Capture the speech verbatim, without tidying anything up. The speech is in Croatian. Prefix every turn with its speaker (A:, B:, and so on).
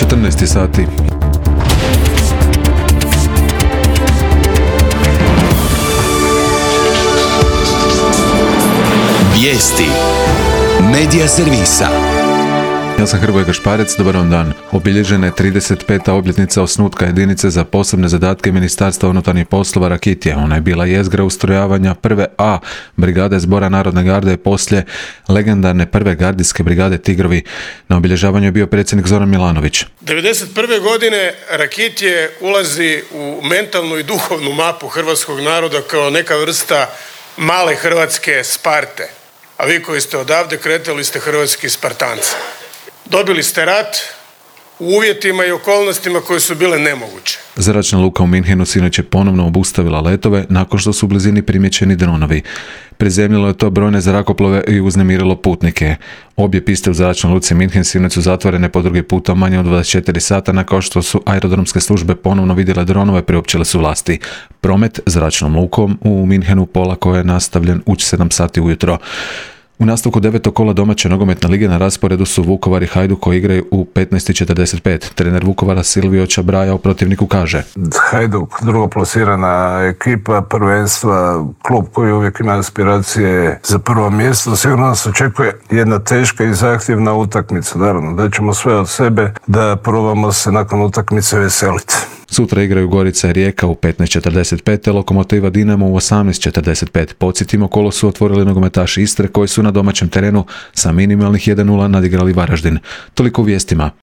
A: četrnaest sati.
B: Vijesti Medija servisa.
A: Ja sam Hrvoje Gašparec, dobar vam dan. Obilježena je trideset peta obljetnica osnutka jedinice za posebne zadatke Ministarstva unutarnjih poslova Rakitje. Ona je bila jezgra ustrojavanja prve A brigade Zbora narodne garde poslije legendarne prve gardijske brigade Tigrovi. Na obilježavanju je bio predsjednik Zoran Milanović.
C: devedeset prve godine Rakitje ulazi u mentalnu i duhovnu mapu hrvatskog naroda kao neka vrsta male hrvatske Sparte. A vi koji ste odavde kretali ste hrvatski Spartanci. Dobili ste rat u uvjetima i okolnostima koje su bile nemoguće.
A: Zračna luka u Minhenu sinoć je ponovno obustavila letove nakon što su u blizini primjećeni dronovi. Prizemljilo je to brojne zrakoplove i uznemirilo putnike. Obje piste u zračnoj luci Minhen sinoć su zatvorene po drugi puta manje od dvadeset četiri sata nakon što su aerodromske službe ponovno vidjele dronove, priopćile su vlasti. Promet zračnom lukom u Minhenu polako je nastavljen u sedam sati ujutro. U nastavku devetog kola domaće nogometne lige na rasporedu su Vukovar i Hajduk koji igraju u petnaest i četrdeset pet. Trener Vukovara Silvio Čabraja o protivniku kaže:
D: Hajduk, drugoplasirana ekipa prvenstva, klub koji uvijek ima aspiracije za prvo mjesto. Sigurno nas očekuje jedna teška i zahtjevna utakmica. Naravno, da ćemo sve od sebe da probamo se nakon utakmice veseliti.
A: Sutra igraju Gorica i Rijeka u petnaest četrdeset pet, te Lokomotiva Dinamo u osamnaest četrdeset pet. Podsjetimo, kolo su otvorili nogometaši Istre koji su na domaćem terenu sa minimalnih jedan nula nadigrali Varaždin. Toliko u vijestima.